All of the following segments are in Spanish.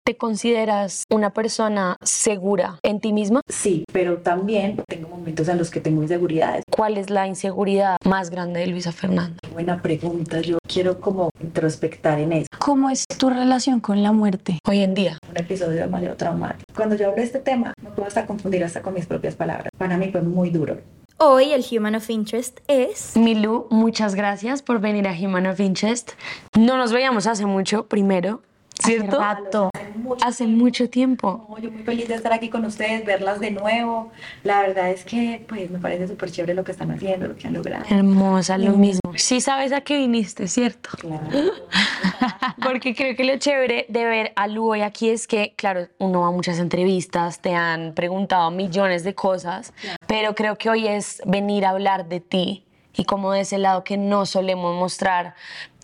¿Te consideras una persona segura en ti misma? Sí, pero también tengo momentos en los que tengo inseguridades. ¿Cuál es la inseguridad más grande de Luisa Fernanda? Buena pregunta, yo quiero como introspectar en eso. ¿Cómo es tu relación con la muerte Hoy en día? Un episodio demasiado traumático. Cuando yo hablo de este tema, me puedo hasta confundir hasta con mis propias palabras. Para mí fue muy duro. Hoy el Human of Interest es... Milu, muchas gracias por venir a Human of Interest. No nos veíamos hace mucho, primero, ¿cierto? Hace mucho tiempo. No, yo muy feliz de estar aquí con ustedes, verlas de nuevo. La verdad es que pues me parece súper chévere lo que están haciendo, lo que han logrado. Hermosa, lo mismo. Sí sabes a qué viniste, ¿cierto? Claro. Porque creo que lo chévere de ver a Lu hoy aquí es que, claro, uno va a muchas entrevistas, te han preguntado millones de cosas, pero creo que hoy es venir a hablar de ti y como de ese lado que no solemos mostrar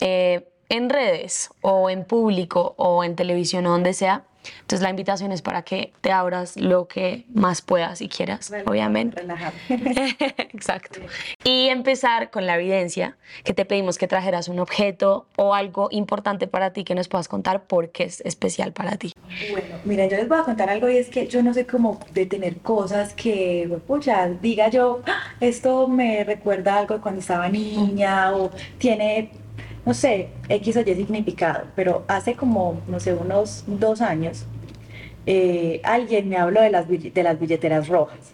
en redes o en público o en televisión o donde sea. Entonces la invitación es para que te abras lo que más puedas y quieras, obviamente. Relajado. Exacto. Y empezar con la evidencia, que te pedimos que trajeras un objeto o algo importante para ti que nos puedas contar por qué es especial para ti. Bueno, mira, yo les voy a contar algo y es que yo no sé cómo detener cosas que, pucha, diga yo, "Ah, esto me recuerda a algo de cuando estaba niña o tiene, no sé, X o Y significado", pero hace como, no sé, unos 2 años, alguien me habló de las billeteras rojas.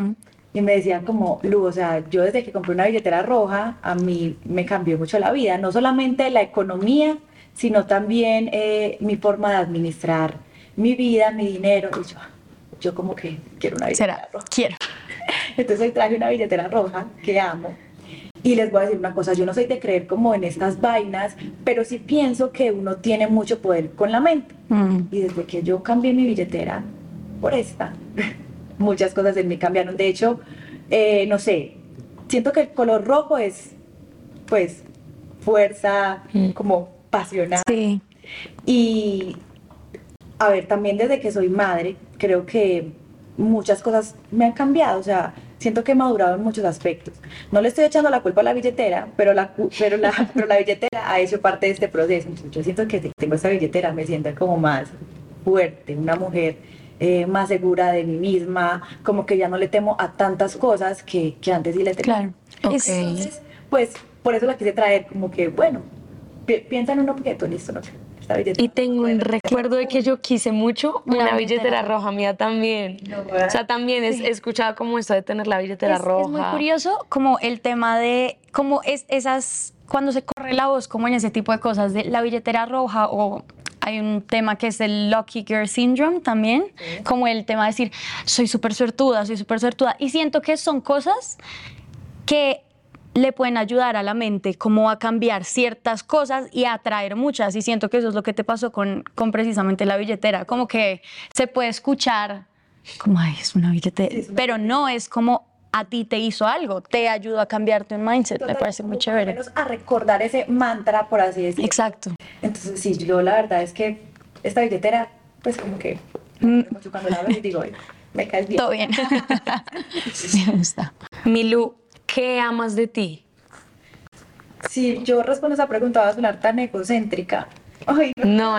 Y me decían como, Lu, o sea, yo desde que compré una billetera roja, a mí me cambió mucho la vida, no solamente la economía, sino también mi forma de administrar mi vida, mi dinero. Y yo como que quiero una billetera roja. Quiero. Entonces hoy traje una billetera roja que amo. Y les voy a decir una cosa, yo no soy de creer como en estas vainas, pero sí pienso que uno tiene mucho poder con la mente. Y desde que yo cambié mi billetera por esta, muchas cosas en mí cambiaron. De hecho, no sé, siento que el color rojo es, pues, fuerza, como pasional. Sí. Y, a ver, también desde que soy madre, creo que muchas cosas me han cambiado, o sea, siento que he madurado en muchos aspectos. No le estoy echando la culpa a la billetera, pero la billetera ha hecho parte de este proceso. Entonces, yo siento que si tengo esta billetera me siento como más fuerte, una mujer más segura de mí misma, como que ya no le temo a tantas cosas que antes sí le temía. Claro. Okay. Entonces, pues, por eso la quise traer, como que, bueno, piensa en un objeto, listo, no sé. Y tengo un recuerdo de que yo quise mucho una billetera roja mía también. O sea, también he escuchado como esto de tener la billetera roja. Es muy curioso como el tema de cómo es esas, cuando se corre la voz como en ese tipo de cosas de la billetera roja, o hay un tema que es el Lucky Girl Syndrome también, como el tema de decir soy súper suertuda, y siento que son cosas que le pueden ayudar a la mente como a cambiar ciertas cosas y a atraer muchas, y siento que eso es lo que te pasó con precisamente la billetera, como que se puede escuchar como, ay, es una billetera, pero no es como a ti te hizo algo, te ayudó a cambiarte un mindset. Total, me parece muy chévere. Menos a recordar ese mantra, por así decirlo. Exacto. Entonces, sí, yo la verdad es que esta billetera, pues como que mucho cuando la veo y digo, me caes bien. Todo bien. Me gusta. Milu, ¿qué amas de ti? Si yo respondo esa pregunta va a sonar tan egocéntrica. Ay, No.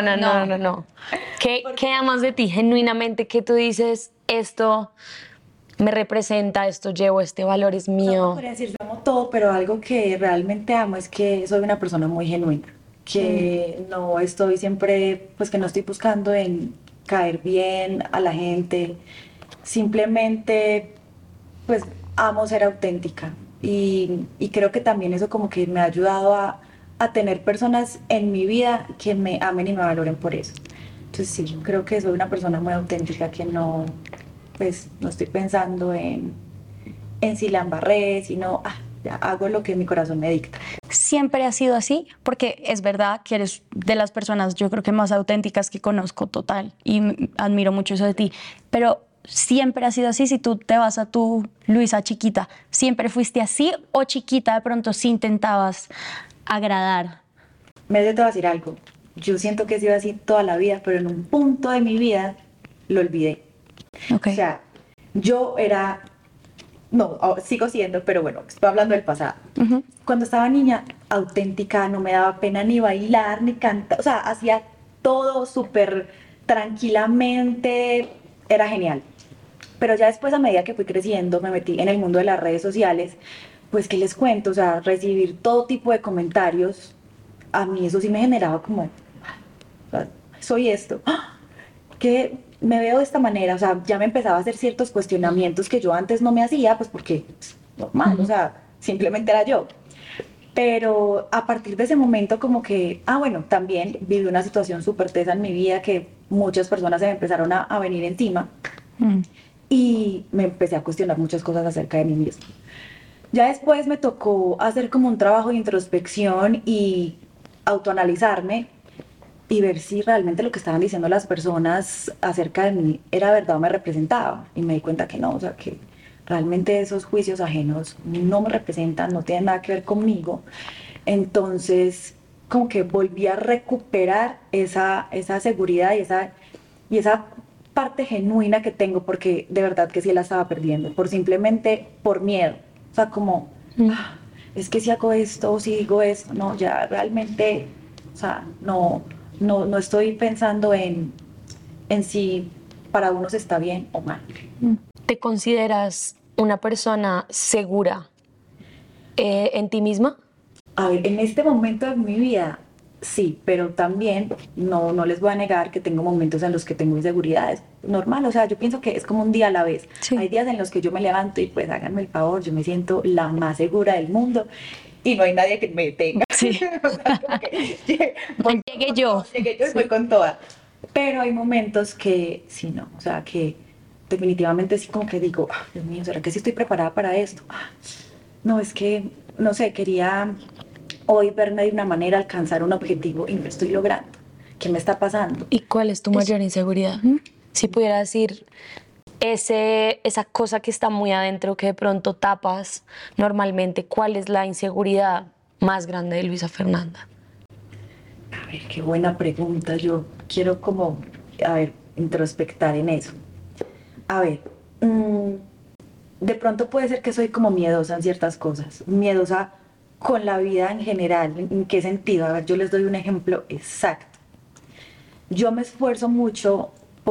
¿Qué amas de ti genuinamente que tú dices, esto me representa, esto llevo, este valor es No mío? podría decir yo amo todo, pero algo que realmente amo es que soy una persona muy genuina, que no estoy siempre, pues que no estoy buscando en caer bien a la gente, simplemente pues amo ser auténtica y creo que también eso como que me ha ayudado a tener personas en mi vida que me amen y me valoren por eso. Entonces sí, yo creo que soy una persona muy auténtica que no, pues no estoy pensando en si la embarré, sino ya hago lo que mi corazón me dicta. Siempre ha sido así, porque es verdad que eres de las personas, yo creo que más auténticas que conozco, total, y admiro mucho eso de ti, pero siempre ha sido así. Si tú te vas a tu Luisa chiquita, ¿siempre fuiste así o chiquita de pronto sí intentabas agradar? Me te voy a decir algo, yo siento que he sido así toda la vida, pero en un punto de mi vida lo olvidé. Okay. O sea, yo era, no, sigo siendo, pero bueno, estoy hablando del pasado. Cuando estaba niña, auténtica, no me daba pena ni bailar, ni cantar, o sea, hacía todo súper tranquilamente era genial. Pero ya después, a medida que fui creciendo, me metí en el mundo de las redes sociales, pues, ¿qué les cuento? O sea, recibir todo tipo de comentarios, a mí eso sí me generaba como, o sea, soy esto, que me veo de esta manera, o sea, ya me empezaba a hacer ciertos cuestionamientos que yo antes no me hacía, pues porque, pues, normal, o sea, simplemente era yo. Pero a partir de ese momento como que, bueno, también viví una situación súper tesa en mi vida que muchas personas se me empezaron a venir encima y me empecé a cuestionar muchas cosas acerca de mí misma. Ya después me tocó hacer como un trabajo de introspección y autoanalizarme y ver si realmente lo que estaban diciendo las personas acerca de mí era verdad o me representaba. Y me di cuenta que no, o sea, que realmente esos juicios ajenos no me representan, no tienen nada que ver conmigo. Entonces, como que volví a recuperar esa seguridad y esa parte genuina que tengo, porque de verdad que sí la estaba perdiendo, simplemente por miedo. O sea, como, es que si hago esto o si digo esto, no, ya realmente, o sea, no estoy pensando en si para unos está bien o mal. ¿Te consideras una persona segura en ti misma? A ver, en este momento de mi vida, sí, pero también no les voy a negar que tengo momentos en los que tengo inseguridades. Normal, o sea, yo pienso que es como un día a la vez. Sí. Hay días en los que yo me levanto y pues háganme el favor, yo me siento la más segura del mundo y no hay nadie que me detenga. Sí. O sea, como que Llegué yo. llegué yo y voy con toda. Pero hay momentos que sí, no, o sea, que definitivamente sí como que digo, Dios mío, ¿será que sí estoy preparada para esto? No, es que, no sé, quería hoy verme de una manera, alcanzar un objetivo y no lo estoy logrando. ¿Qué me está pasando? ¿Y cuál es tu mayor inseguridad? Si pudiera decir esa cosa que está muy adentro que de pronto tapas normalmente, ¿cuál es la inseguridad más grande de Luisa Fernanda? A ver, qué buena pregunta. Yo quiero como, a ver, introspectar en eso. A ver, de pronto puede ser que soy como miedosa en ciertas cosas, miedosa con la vida en general. ¿En qué sentido? A ver, yo les doy un ejemplo exacto. Yo me esfuerzo mucho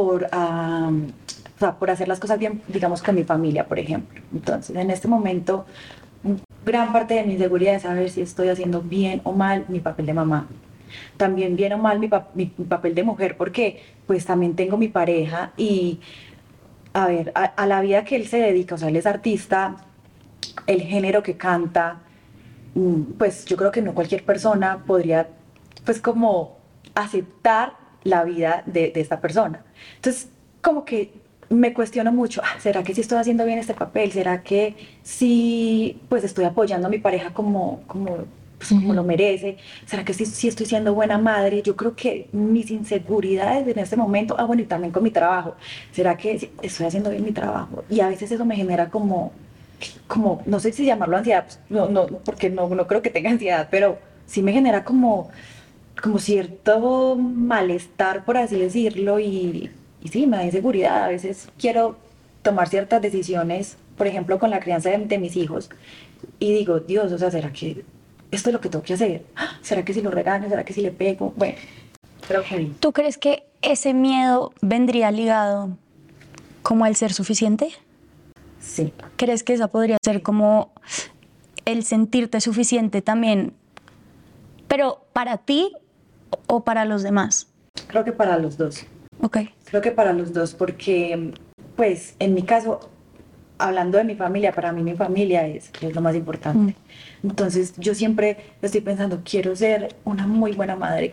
o sea, por hacer las cosas bien, digamos, con mi familia, por ejemplo. Entonces, en este momento, gran parte de mi inseguridad es saber si estoy haciendo bien o mal mi papel de mamá. También bien o mal mi papel de mujer, porque pues también tengo mi pareja y, a ver, a la vida que él se dedica, o sea, él es artista, el género que canta, pues yo creo que no cualquier persona podría, pues como aceptar la vida de esta persona. Entonces, como que me cuestiono mucho, ¿será que sí estoy haciendo bien este papel? ¿Será que sí, pues estoy apoyando a mi pareja pues, como lo merece? ¿Será que sí estoy siendo buena madre? Yo creo que mis inseguridades en este momento, bueno, y también con mi trabajo, ¿será que sí estoy haciendo bien mi trabajo? Y a veces eso me genera como no sé si llamarlo ansiedad, pues, no, porque no creo que tenga ansiedad, pero sí me genera como cierto malestar, por así decirlo, y sí, me da inseguridad. A veces quiero tomar ciertas decisiones, por ejemplo, con la crianza de mis hijos, y digo, Dios, o sea, ¿será que esto es lo que tengo que hacer? ¿Será que si lo regaño? ¿Será que si le pego? Bueno, creo que sí. ¿Tú crees que ese miedo vendría ligado como al ser suficiente? Sí. ¿Crees que esa podría ser como el sentirte suficiente también, pero para ti o para los demás? Creo que para los dos. Ok. Creo que para los dos, porque, pues, en mi caso, hablando de mi familia, para mí mi familia es lo más importante. Entonces, yo siempre estoy pensando, quiero ser una muy buena madre,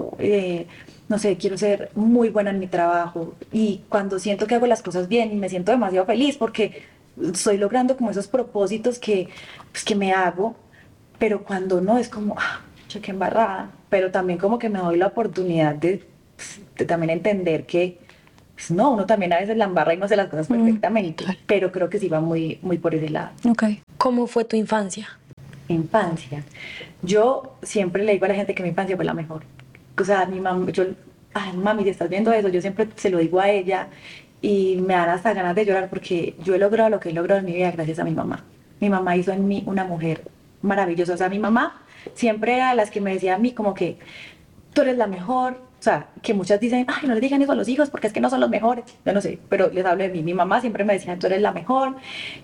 no sé, quiero ser muy buena en mi trabajo. Y cuando siento que hago las cosas bien, me siento demasiado feliz porque estoy logrando como esos propósitos pues, que me hago, pero cuando no es como, qué embarrada, pero también como que me doy la oportunidad de también entender que pues no, uno también a veces la embarra y no hace las cosas perfectamente, pero creo que sí va muy, muy por ese lado. Ok. ¿Cómo fue tu infancia? Infancia. Yo siempre le digo a la gente que mi infancia fue la mejor. O sea, mi mamá, mami, si estás viendo eso, yo siempre se lo digo a ella y me dan hasta ganas de llorar porque yo he logrado lo que he logrado en mi vida gracias a mi mamá. Mi mamá hizo en mí una mujer maravillosa. O sea, mi mamá siempre era las que me decía a mí como que tú eres la mejor, O sea, que muchas dicen, ay, no le digan eso a los hijos porque es que no son los mejores. Yo no sé, pero les hablo de mí. Mi mamá siempre me decía, tú eres la mejor.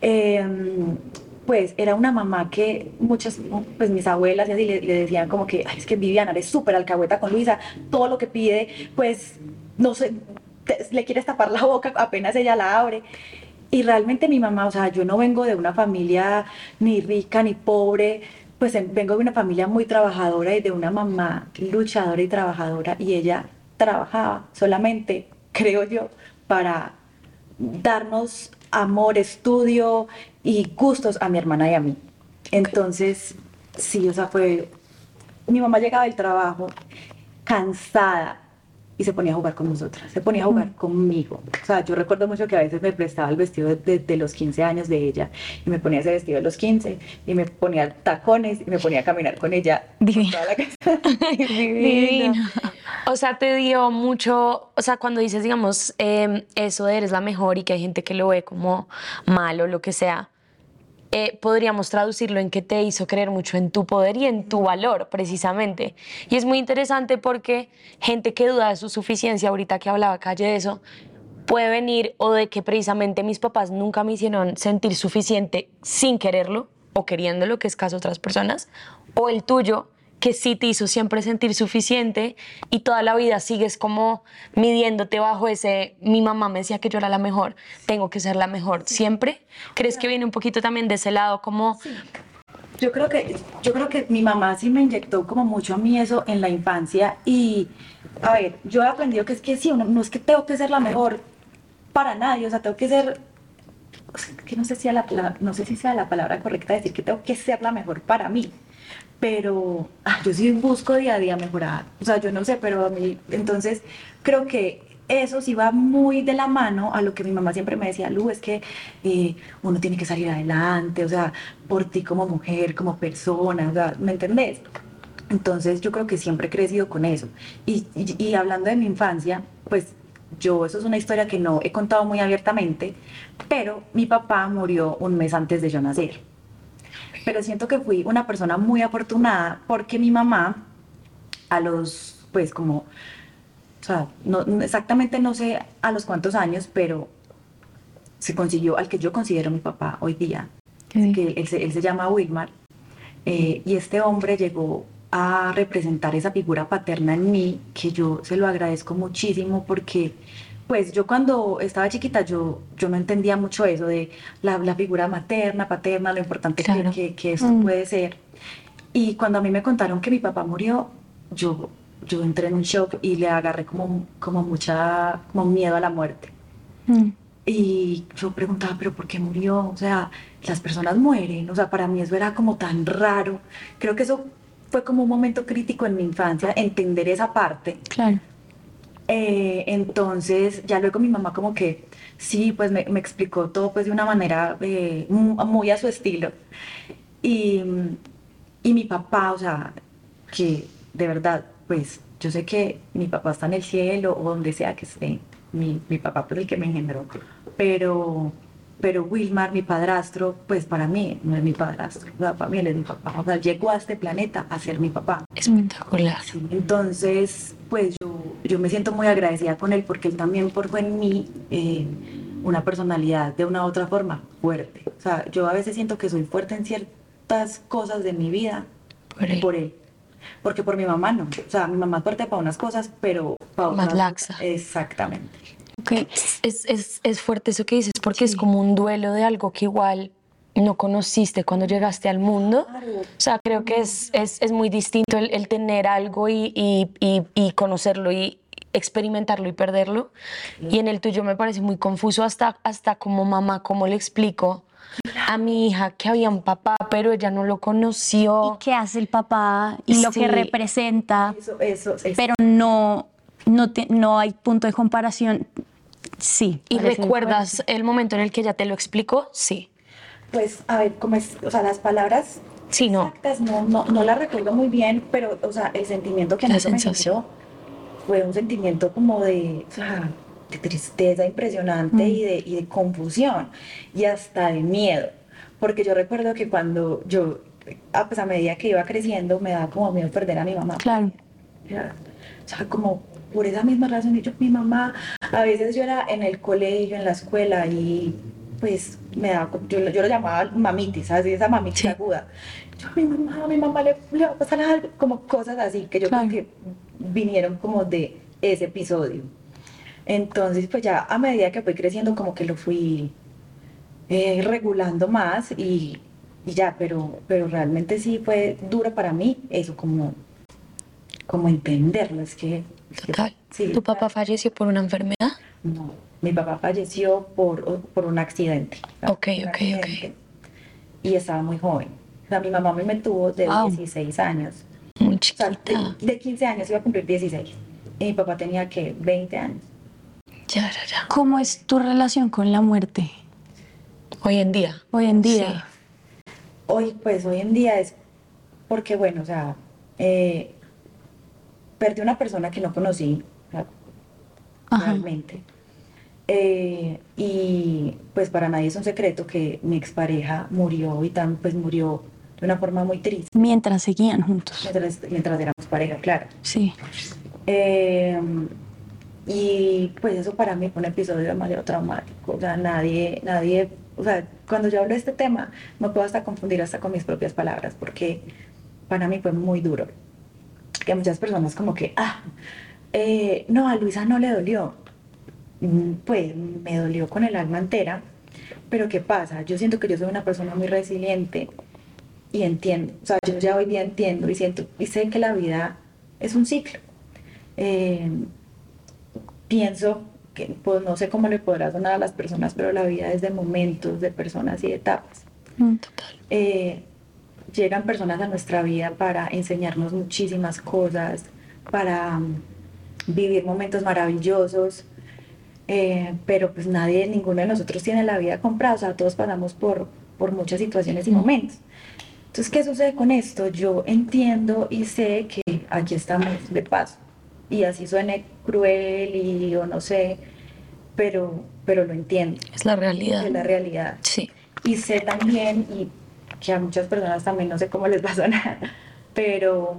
Pues era una mamá que muchas, pues mis abuelas y así le decían como que, ay, es que Viviana eres súper alcahueta con Luisa, todo lo que pide, pues, no sé, le quieres tapar la boca apenas ella la abre. Y realmente mi mamá, o sea, yo no vengo de una familia ni rica ni pobre, pues vengo de una familia muy trabajadora y de una mamá luchadora y trabajadora, y ella trabajaba solamente, creo yo, para darnos amor, estudio y gustos a mi hermana y a mí. Entonces, sí, o sea, mi mamá llegaba del trabajo cansada y se ponía a jugar con nosotras, se ponía a jugar conmigo. O sea, yo recuerdo mucho que a veces me prestaba el vestido de los 15 años de ella y me ponía ese vestido de los 15 y me ponía tacones y me ponía a caminar con ella por Divino. toda la casa. Divino. O sea, te dio mucho, o sea, cuando dices, digamos, eso de eres la mejor y que hay gente que lo ve como malo, lo que sea, podríamos traducirlo en que te hizo creer mucho en tu poder y en tu valor, precisamente. Y es muy interesante porque gente que duda de su suficiencia, ahorita que hablaba Calle de eso, puede venir o de que precisamente mis papás nunca me hicieron sentir suficiente sin quererlo o queriéndolo, que es caso de otras personas, o el tuyo, que sí te hizo siempre sentir suficiente y toda la vida sigues como midiéndote bajo ese, mi mamá me decía que yo era la mejor, tengo que ser la mejor siempre. ¿Crees que viene un poquito también de ese lado como... Sí. Yo creo que mi mamá sí me inyectó como mucho a mí eso en la infancia y, a ver, yo he aprendido que es que sí, no es que tengo que ser la mejor para nadie, o sea, tengo que ser, o sea, que no sé si, no sé si sea la palabra correcta decir que tengo que ser la mejor para mí, pero yo sí busco día a día mejorar, o sea, yo no sé, pero a mí, entonces creo que eso sí va muy de la mano a lo que mi mamá siempre me decía, Lu, es que uno tiene que salir adelante, o sea, por ti como mujer, como persona, o sea, ¿me entendés? Entonces yo creo que siempre he crecido con eso. Y hablando de mi infancia, pues yo, eso es una historia que no he contado muy abiertamente, pero mi papá murió un mes antes de yo nacer. Pero siento que fui una persona muy afortunada porque mi mamá, a los, pues como, o sea, exactamente no sé a los cuántos años, pero se consiguió al que yo considero mi papá hoy día, que él se llama Wilmar, y este hombre llegó a representar esa figura paterna en mí, que yo se lo agradezco muchísimo porque, pues yo cuando estaba chiquita, yo no entendía mucho eso de la figura materna, paterna, lo importante Claro. que esto puede ser. Y cuando a mí me contaron que mi papá murió, yo entré en un shock y le agarré como miedo a la muerte. Y yo preguntaba, ¿pero por qué murió? O sea, las personas mueren. O sea, para mí eso era como tan raro. Creo que eso fue como un momento crítico en mi infancia, entender esa parte. Claro. Entonces, ya luego mi mamá como que, sí, pues me explicó todo pues de una manera muy a su estilo. Y, y mi papá, o sea, que de verdad, pues yo sé que mi papá está en el cielo o donde sea que esté, mi papá pues el que me engendró, pero, pero Wilmar, mi padrastro, pues para mí no es mi padrastro, o sea, para mí él es mi papá, o sea, llegó a este planeta a ser mi papá. Espectacular. Sí, entonces, pues yo me siento muy agradecida con él porque él también forjó en mí una personalidad de una u otra forma fuerte. O sea, yo a veces siento que soy fuerte en ciertas cosas de mi vida por él. Porque por mi mamá no. O sea, mi mamá es fuerte para unas cosas, pero para Más otras. laxa. Exactamente. Okay. Es fuerte eso que dices, porque es como un duelo de algo que igual no conociste cuando llegaste al mundo. O sea, creo que es muy distinto el tener algo y conocerlo y experimentarlo y perderlo. Y en el tuyo me parece muy confuso hasta como mamá, cómo le explico a mi hija que había un papá, pero ella no lo conoció. ¿Y qué hace el papá y lo Sí. que representa? Eso. Pero no hay punto de comparación. Sí. ¿Y parece- recuerdas el momento en el que ella te lo explicó? Sí. Pues, a ver, ¿cómo es? O sea, las palabras Sí, no. exactas no las recuerdo muy bien, pero, o sea, el sentimiento que a La mí se me sensación. generó fue un sentimiento como de, o sea, de tristeza impresionante y de confusión y hasta de miedo. Porque yo recuerdo que cuando a medida que iba creciendo, me daba como miedo perder a mi mamá. Claro. O sea, como por esa misma razón, mi mamá, a veces yo era en el colegio, en la escuela, y pues me daba, yo lo llamaba mamitis, así, esa mamitis Sí. aguda. Yo, a mi mamá le va a pasar algo, como cosas así, que yo Claro. creo que vinieron como de ese episodio. Entonces, pues ya a medida que fui creciendo, como que lo fui regulando más y ya, pero realmente sí fue duro para mí eso, como entenderlo. Es que Total. sí, ¿Tu papá falleció por una enfermedad? no, mi papá falleció por un accidente. Ok, Un ok, accidente, y estaba muy joven. O sea, mi mamá me tuvo de Wow. 16 años. Muy O sea, chiquita. de 15 años iba a cumplir 16. Y mi papá tenía que 20 años. Ya, ya, ya. ¿Cómo es tu relación con la muerte Hoy en día. hoy en día? Hoy en día es porque, bueno, o sea, perdí una persona que no conocí, o sea, Ajá. realmente. Y pues para nadie es un secreto que mi expareja murió pues murió de una forma muy triste, Mientras seguían juntos. mientras éramos pareja, claro. Sí. Eh, y pues eso para mí fue un episodio demasiado traumático. O sea, nadie, o sea, cuando yo hablo de este tema, me puedo hasta confundir hasta con mis propias palabras, porque para mí fue muy duro. Que muchas personas como que, no, a Luisa no le dolió. Pues me dolió con el alma entera, pero ¿qué pasa? Yo siento que yo soy una persona muy resiliente y entiendo, o sea, yo ya hoy día entiendo y siento y sé que la vida es un ciclo. Eh, Pienso que, pues no sé cómo le podrá sonar a las personas, pero la vida es de momentos, de personas y de etapas. Total. Llegan personas a nuestra vida para enseñarnos muchísimas cosas, para vivir momentos maravillosos, pero pues ninguno de nosotros tiene la vida comprada, o sea, todos pasamos por muchas situaciones y momentos. Entonces, ¿qué sucede con esto? Yo entiendo y sé que aquí estamos de paso, y así suene cruel y o no sé, pero lo entiendo, Es la realidad. es la realidad. Sí. Y sé también, y que a muchas personas también no sé cómo les va a sonar, pero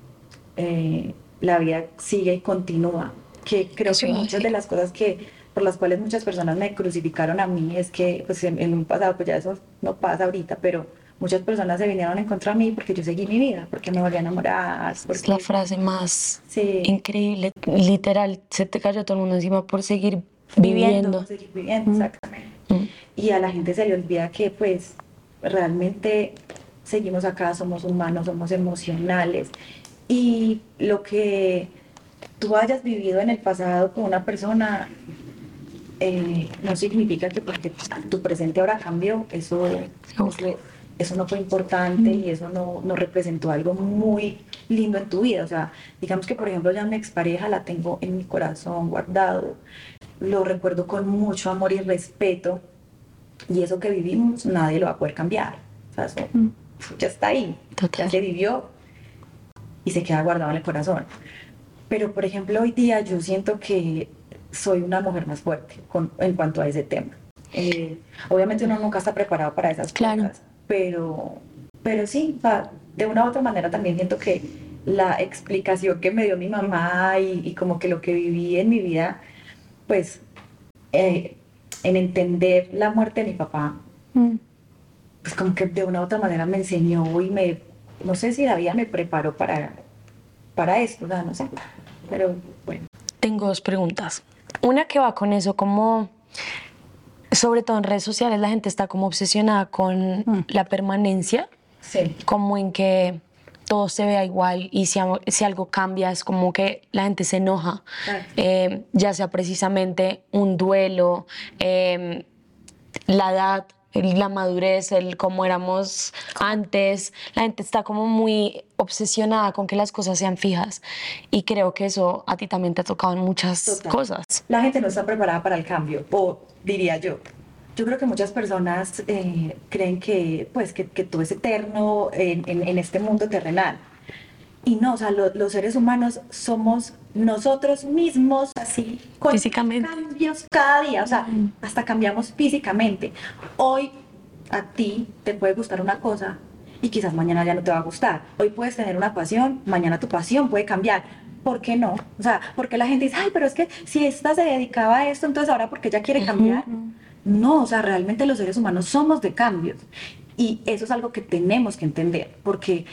la vida sigue y continúa. Que creo Eso que iba a muchas decir. de las cosas por las cuales muchas personas me crucificaron a mí es que pues en un pasado, pues ya eso no pasa ahorita, pero muchas personas se vinieron en contra de mí porque yo seguí mi vida, porque me volví a enamorar, Es porque la frase más sí, increíble. Literal, se te cayó todo el mundo encima por seguir Viviendo. viviendo. seguir viviendo, exactamente. Mm. Y a la gente se le olvida que pues realmente seguimos acá, somos humanos, somos emocionales. Y lo que tú hayas vivido en el pasado con una persona no significa que porque tu presente ahora cambió, eso no fue importante y eso no representó algo muy lindo en tu vida. O sea, digamos que por ejemplo ya mi expareja la tengo en mi corazón guardado, lo recuerdo con mucho amor y respeto, y eso que vivimos nadie lo va a poder cambiar. O sea, eso ya está ahí, Total. ya se vivió y se queda guardado en el corazón. Pero, por ejemplo, hoy día yo siento que soy una mujer más fuerte en cuanto a ese tema. Obviamente uno nunca está preparado para esas Claro. cosas, pero sí, o sea, de una u otra manera también siento que la explicación que me dio mi mamá y como que lo que viví en mi vida, pues en entender la muerte de mi papá, Mm. pues como que de una u otra manera me enseñó y no sé si la vida me preparó para esto, o sea, no sé, pero bueno. Tengo dos preguntas. Una que va con eso, como sobre todo en redes sociales la gente está como obsesionada con la permanencia, Sí. como en que todo se vea igual y si algo cambia es como que la gente se enoja, Claro. ya sea precisamente un duelo, la edad, la madurez, el cómo éramos antes. La gente está como muy obsesionada con que las cosas sean fijas y creo que eso a ti también te ha tocado en muchas Total. cosas. La gente no está preparada para el cambio, o diría yo. Yo creo que muchas personas creen que, pues, que todo es eterno en este mundo terrenal. Y no, o sea, los seres humanos somos nosotros mismos, así, con Físicamente. cambios cada día, o sea, hasta cambiamos físicamente. Hoy a ti te puede gustar una cosa y quizás mañana ya no te va a gustar. Hoy puedes tener una pasión, mañana tu pasión puede cambiar. ¿por qué no? O sea, porque la gente dice, ay, pero es que si esta se dedicaba a esto, entonces ahora porque ella quiere cambiar. No, o sea, realmente los seres humanos somos de cambios. Y eso es algo que tenemos que entender, porque,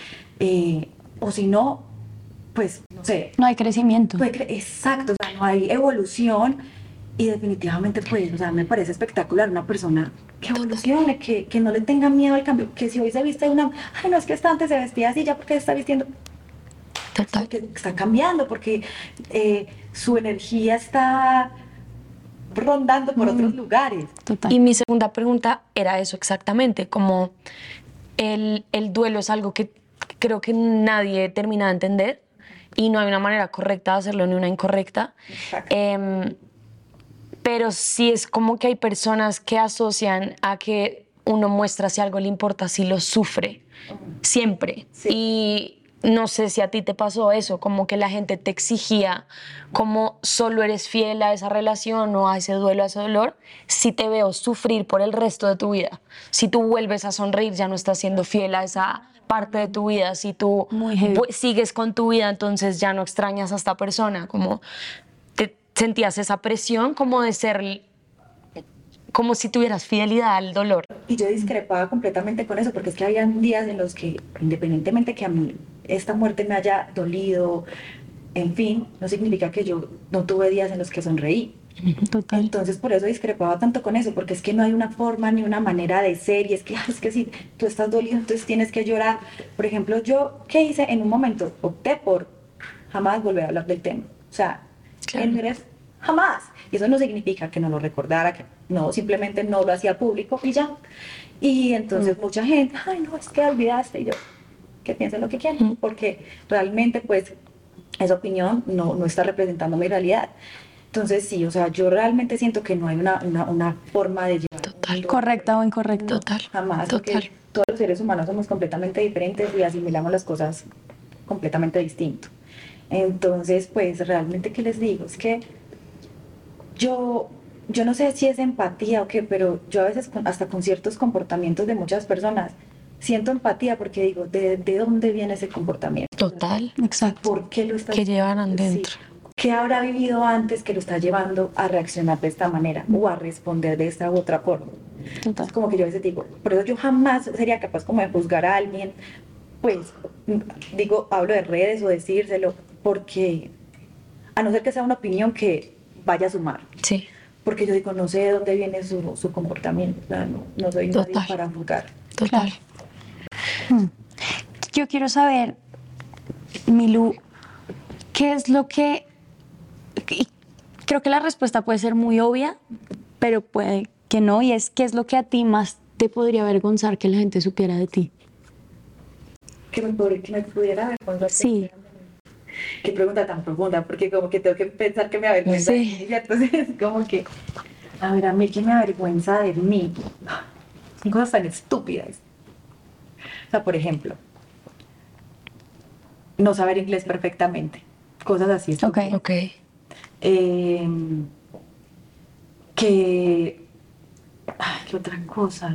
o si no, pues, no sé. No hay crecimiento. Exacto, o sea, no hay evolución. Y definitivamente, pues, o sea, me parece espectacular una persona que evolucione, que no le tenga miedo al cambio, que si hoy se viste de una, ay, no, es que esta antes se vestía así, ya porque se está vistiendo, Total. porque está cambiando, porque su energía está rondando por otros lugares. Total. Y mi segunda pregunta era eso exactamente, como el duelo es algo que creo que nadie termina de entender y no hay una manera correcta de hacerlo ni una incorrecta. Exacto. Pero sí es como que hay personas que asocian a que uno muestra si algo le importa, si lo sufre, siempre. Sí. Y no sé si a ti te pasó eso, como que la gente te exigía como solo eres fiel a esa relación o a ese duelo, a ese dolor, si te veo sufrir por el resto de tu vida. Si tú vuelves a sonreír, ya no estás siendo fiel a esa parte de tu vida. Si tú Muy heavy. sigues con tu vida, entonces ya no extrañas a esta persona, como... ¿Sentías esa presión como de ser, como si tuvieras fidelidad al dolor? Y yo discrepaba completamente con eso, porque es que había días en los que, independientemente que a mí esta muerte me haya dolido, en fin, no significa que yo no tuve días en los que sonreí. Total. Entonces, por eso discrepaba tanto con eso, porque es que no hay una forma ni una manera de ser, y es que si tú estás dolido, entonces tienes que llorar. Por ejemplo, yo, ¿qué hice? En un momento opté por jamás volver a hablar del tema. O sea, Claro. en redes, jamás. Y eso no significa que no lo recordara, que no, simplemente no lo hacía público y ya. Y entonces mucha gente, ay, no, es que olvidaste. Y yo, que piensen lo que quieran, porque realmente, pues, esa opinión no está representando mi realidad. Entonces, sí, o sea, yo realmente siento que no hay una forma de llevar. Total. Correcta o incorrecta. Total. Jamás, Total. porque todos los seres humanos somos completamente diferentes y asimilamos las cosas completamente distinto. Entonces, pues, realmente, ¿qué les digo? Es que yo no sé si es empatía o qué, pero yo a veces hasta con ciertos comportamientos de muchas personas siento empatía porque digo, ¿de dónde viene ese comportamiento? Total. Exacto. ¿Por qué lo está Que llevaran Sí. dentro. ¿Qué habrá vivido antes que lo está llevando a reaccionar de esta manera o a responder de esta u otra forma? Total. Es como que yo a veces digo, por eso yo jamás sería capaz como de juzgar a alguien, pues digo, hablo de redes o decírselo, porque a no ser que sea una opinión que vaya a sumar, Sí. porque yo digo, no sé de dónde viene su comportamiento, o sea, no soy nadie Total. para juzgar. Total. Yo quiero saber, Milú, ¿qué es lo que... y creo que la respuesta puede ser muy obvia, pero puede que no, y es ¿qué es lo que a ti más te podría avergonzar que la gente supiera de ti? Que me pudiera avergonzar. Sí. Qué pregunta tan profunda, porque como que tengo que pensar que me avergüenza Sí. de mí, ¿cierto? Es como que, a ver, a mí que me avergüenza de mí. Son cosas tan estúpidas. O sea, por ejemplo, no saber inglés perfectamente. Cosas así estúpidas. Ok. Que... Ay, ¿qué otra cosa?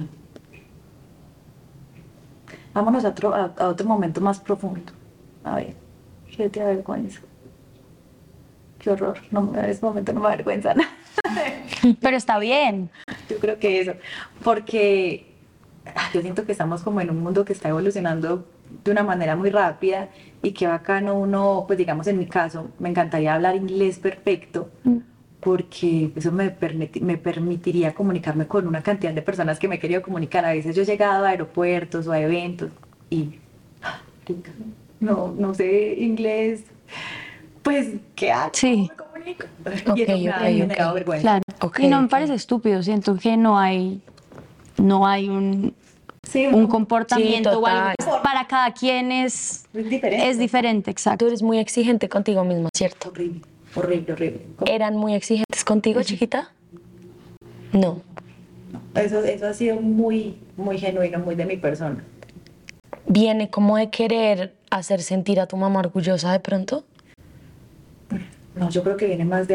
Vámonos a otro momento más profundo. A ver, ¿qué te avergüenza? Qué horror. No, en este momento no me avergüenza nada. Pero está bien. Yo creo que eso. Porque yo siento que estamos como en un mundo que está evolucionando de una manera muy rápida y que bacano uno, pues digamos en mi caso, me encantaría hablar inglés perfecto porque eso me permitiría comunicarme con una cantidad de personas que me he querido comunicar. A veces yo he llegado a aeropuertos o a eventos y no sé inglés, pues ¿qué hago? Sí. ¿Cómo me comunico? Ok, Y eso me ha ok, generado ok. vergüenza. Claro. Ok, Y no me ok. parece estúpido, siento que no hay Sí, un comportamiento Sí, o algo. total. Para cada quien es diferente. diferente, Tú exacto. eres muy exigente contigo mismo, ¿cierto? Horrible, horrible, horrible. ¿Eran muy exigentes contigo, chiquita? No. Eso ha sido muy, muy genuino, muy de mi persona. ¿Viene como de querer hacer sentir a tu mamá orgullosa de pronto? No, yo creo que viene más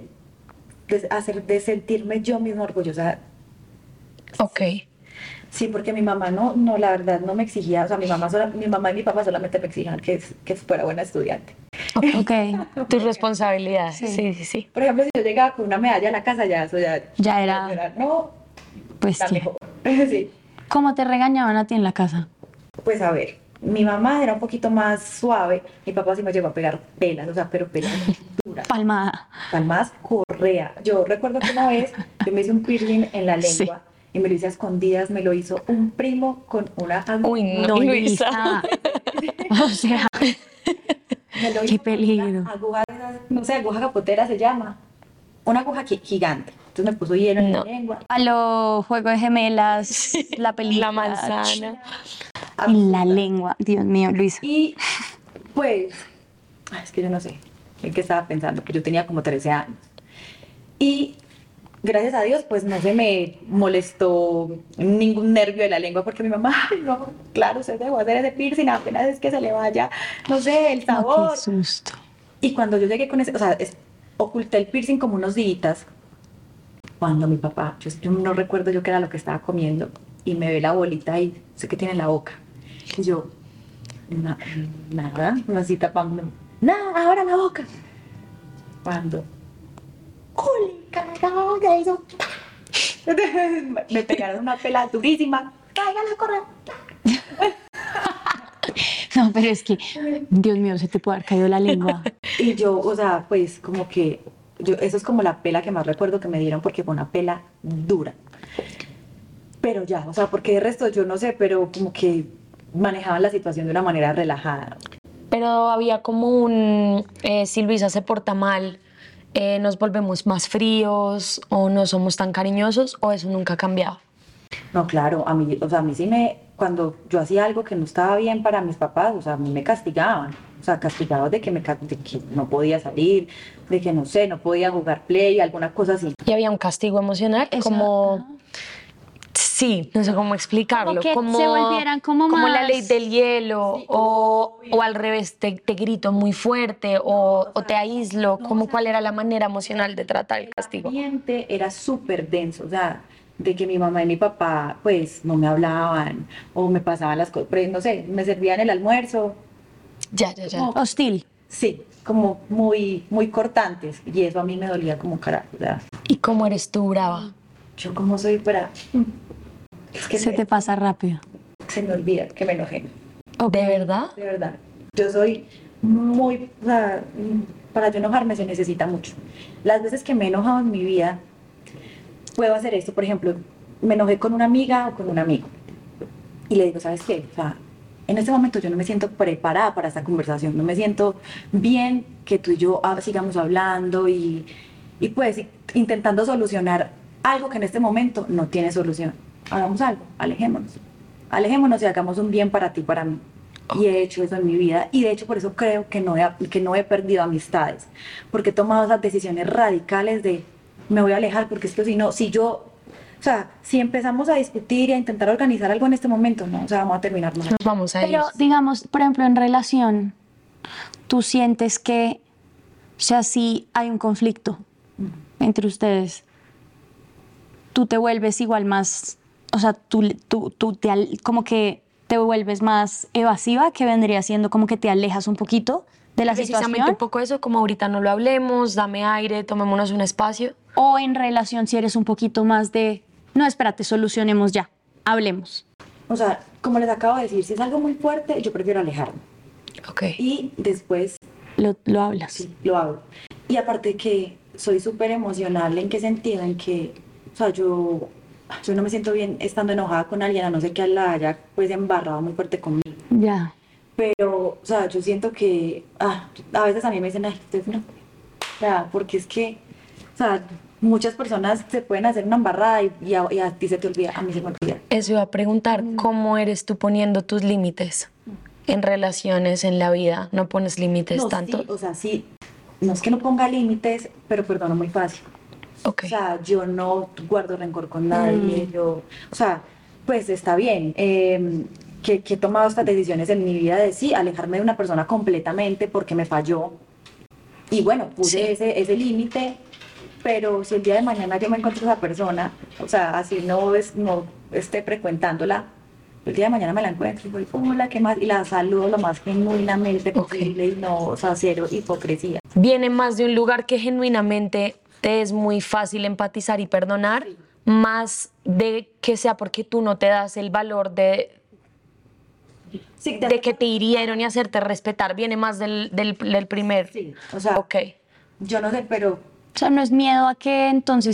de sentirme yo misma orgullosa. Ok. Sí, porque mi mamá la verdad no me exigía, o sea, mi mamá y mi papá solamente me exigían que fuera buena estudiante. Ok. Tus responsabilidades. Sí, sí, sí. Por ejemplo, si yo llegaba con una medalla a la casa, ya eso Ya era, no, pues la sí. mejor. Sí. ¿Cómo te regañaban a ti en la casa? Pues a ver, mi mamá era un poquito más suave, mi papá sí me llegó a pegar pelas, o sea, pero pelas duras, Palmada. palmadas correa. Yo recuerdo que una vez yo me hice un piercing en la Sí. lengua y me lo hice a escondidas, me lo hizo un primo con una aguja. Uy, no, No, Luisa. Luisa. O sea, Me lo qué hizo con peligro. una aguja, no sé, aguja capotera se llama, una aguja gigante. Entonces me puso hielo en la No. lengua. A lo Juego de Gemelas, la película. La manzana. En la Absurda. lengua. Dios mío, Luisa. Y pues, es que yo no sé en qué estaba pensando, que yo tenía como 13 años. Y gracias a Dios, pues no se me molestó ningún nervio de la lengua, porque mi mamá, "Ay, no, claro, usted debe hacer ese piercing, apenas es que se le vaya, no sé, el No, sabor". qué susto. Y cuando yo llegué con ese, o sea, oculté el piercing como unos días. Cuando mi papá, yo no recuerdo yo qué era lo que estaba comiendo, y me ve la bolita y sé que tiene en la boca. Y yo, nada, así tapándome. Nada, ahora la boca. Cuando, ¡Juli, carajo! Ya hizo. Me pegaron una pela durísima. ¡Cáigala a correr! No, pero es que, Dios mío, se te puede haber caído la lengua. Y yo, o sea, pues como que, eso es como la pela que más recuerdo que me dieron porque fue una pela dura. Pero ya, o sea, porque de resto yo no sé, pero como que manejaban la situación de una manera relajada. Pero había como un, si Luisa se porta mal, nos volvemos más fríos o no somos tan cariñosos o eso nunca ha cambiado. No, claro, a mí, o sea, a mí sí cuando yo hacía algo que no estaba bien para mis papás, o sea, a mí me castigaban, o sea, castigados de que, de que no podía salir, de que no sé, no podía jugar play, alguna cosa así. Y había un castigo emocional, Eso, como, ajá. sí, no sé cómo explicarlo, Como que se volvieran como la más- ley del hielo, Sí, o al revés, te grito muy fuerte, o te aíslo, como cuál era la manera emocional de tratar el castigo. El ambiente era súper denso, o sea, de que mi mamá y mi papá, pues, no me hablaban, o me pasaban las cosas, no sé, me servían el almuerzo, Ya, ya, ya. Hostil. sí, como muy, muy cortantes, y eso a mí me dolía como carajo, o sea, ¿Y cómo eres tú, brava? yo como soy para... Es que Se te pasa rápido. se me olvida que me enojé. ¿De verdad? De verdad. Yo soy muy, o sea, para yo enojarme se necesita mucho. Las veces que me he enojado en mi vida, puedo hacer esto. Por ejemplo, me enojé con una amiga o con un amigo. Y le digo, ¿sabes qué? O sea, en este momento yo no me siento preparada para esta conversación. No me siento bien que tú y yo sigamos hablando y pues intentando solucionar algo que en este momento no tiene solución. Hagamos algo, alejémonos. Alejémonos y hagamos un bien para ti, para mí. Y he hecho eso en mi vida y de hecho por eso creo que no he perdido amistades, porque he tomado esas decisiones radicales de me voy a alejar porque es que o sea, si empezamos a discutir y a intentar organizar algo en este momento, no, o sea, vamos a terminar mal. Nos vamos a ir. Pero digamos, por ejemplo, en relación, tú sientes que, o sea, si hay un conflicto entre ustedes, tú te vuelves igual más, o sea, como que te vuelves más evasiva, que vendría siendo como que te alejas un poquito de la Precisamente situación. un poco eso, como ahorita no lo hablemos, dame aire, tomémonos un espacio. O en relación, si eres un poquito más de, no, espérate, solucionemos ya, hablemos. O sea, como les acabo de decir, si es algo muy fuerte, yo prefiero alejarme Ok. y después Lo hablas. sí, lo hago. Y aparte que soy súper emocional, ¿en qué sentido? En que, o sea, yo no me siento bien estando enojada con alguien, a no ser que la haya pues embarrado muy fuerte conmigo. Ya. Pero, o sea, yo siento que a veces a mí me dicen, ay, usted no. O sea, porque es que, o sea, muchas personas se pueden hacer una embarrada y a ti se te olvida, a mí se me olvida. Eso iba a preguntar, ¿cómo eres tú poniendo tus límites en relaciones, en la vida? ¿No pones límites No, tanto? sí, o sea, sí, no es que no ponga límites, pero perdono muy fácil. Ok. O sea, yo no guardo rencor con nadie, o sea, pues está bien, que he tomado estas decisiones en mi vida de sí, alejarme de una persona completamente porque me falló. Y bueno, puse Sí. ese límite, pero si el día de mañana yo me encuentro a esa persona, o sea, así no esté frecuentándola, El día de mañana me la encuentro y voy, hola, ¿qué más? Y la saludo lo más genuinamente posible y no, o sea, cero hipocresía. Viene más de un lugar que genuinamente te es muy fácil empatizar y perdonar, más de que sea porque tú no te das el valor Sí, de que te hirieron y hacerte respetar. Viene más del primer. sí, o sea, Ok. yo no sé, pero O sea, no es miedo a que entonces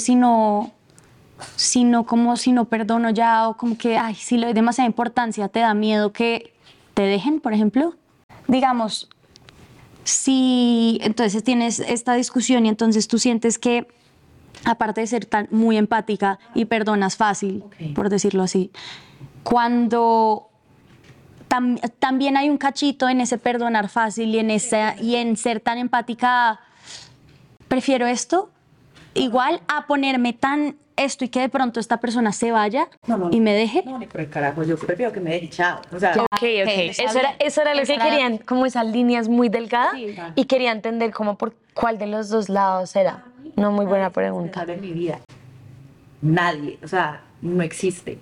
si no perdono ya o como que, ay, si le doy demasiada importancia, te da miedo que te dejen, por ejemplo. Digamos, si entonces tienes esta discusión y entonces tú sientes que, aparte de ser tan muy empática y perdonas fácil, Ok. por decirlo así, cuando también hay un cachito en ese perdonar fácil y en ser tan empática, prefiero esto igual a ponerme tan esto y que de pronto esta persona se vaya y me deje. No, ni por el carajo, yo prefiero que me deje chao. O sea, Ok. está bien. Eso era lo Eso que era- querían, como esas líneas muy delgadas, Sí. y quería entender como por cuál de los dos lados era. No, muy buena pregunta. en mi vida. Nadie, o sea, no existe.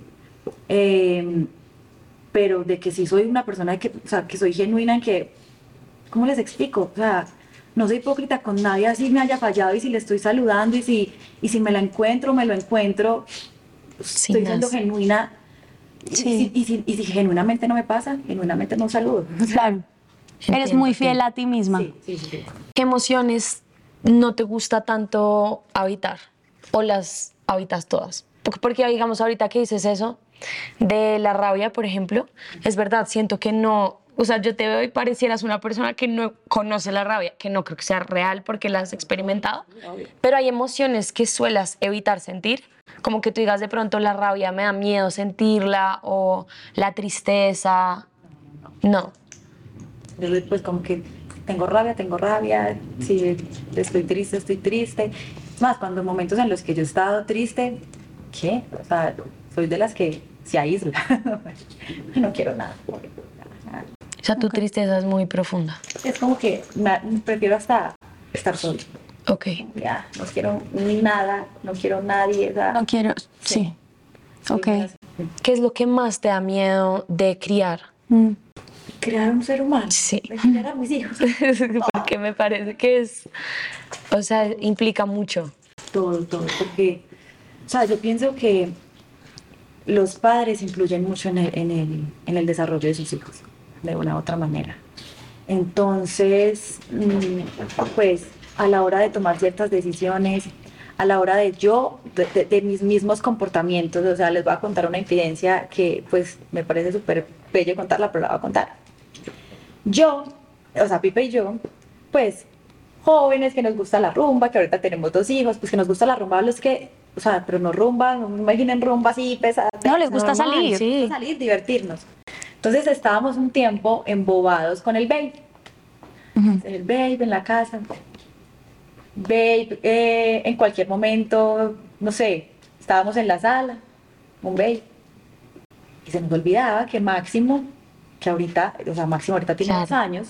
Pero de que sí soy una persona que, o sea, que soy genuina en que, ¿cómo les explico? O sea, no soy hipócrita con nadie así me haya fallado y si le estoy saludando y si me la encuentro, me lo encuentro, Sin estoy siendo más. genuina. Sí. Y si genuinamente no me pasa, genuinamente no saludo. O sea, Claro. Eres muy fiel a ti misma. sí. ¿Qué emociones no te gusta tanto habitar? ¿O las habitas todas? Porque digamos, ahorita que dices eso, de la rabia, por ejemplo, es verdad, siento que no, o sea, yo te veo y parecieras una persona que no conoce la rabia, que no creo que sea real porque la has experimentado, pero hay emociones que suelas evitar sentir, como que tú digas de pronto la rabia me da miedo sentirla, o la tristeza, no. Yo, pues como que tengo rabia, si estoy triste, estoy triste. Es más, cuando en momentos en los que yo he estado triste, ¿qué? O sea, soy de las que se aísla. No quiero nada. O sea, tu tristeza es muy profunda. Es como que prefiero hasta estar sola. Ok. Ya, no quiero nada, no quiero nadie. O sea, No quiero, sí. soy Ok. de las- ¿Qué es lo que más te da miedo de criar? Crear un ser humano. Sí. De criar a mis hijos. Porque me parece que es, o sea, implica mucho. Todo, porque, o sea, yo pienso que los padres influyen mucho en el desarrollo de sus hijos, de una u otra manera. Entonces, pues, a la hora de tomar ciertas decisiones, a la hora de mis mismos comportamientos, o sea, les voy a contar una infidencia que, pues, me parece súper bello contarla, pero la voy a contar. Yo, o sea, Pipe y yo, pues, jóvenes que nos gusta la rumba, que ahorita tenemos 2 hijos, pues que nos gusta la rumba, los que, o sea, pero no rumba, no me imaginen rumba así pesada. No, les gusta Normal, salir. sí. Salir, divertirnos. Entonces estábamos un tiempo embobados con el babe. El babe en la casa. Babe, en cualquier momento, no sé, estábamos en la sala, un babe. Y se nos olvidaba que Máximo, que ahorita, o sea, Máximo ahorita tiene Claro. 2 años,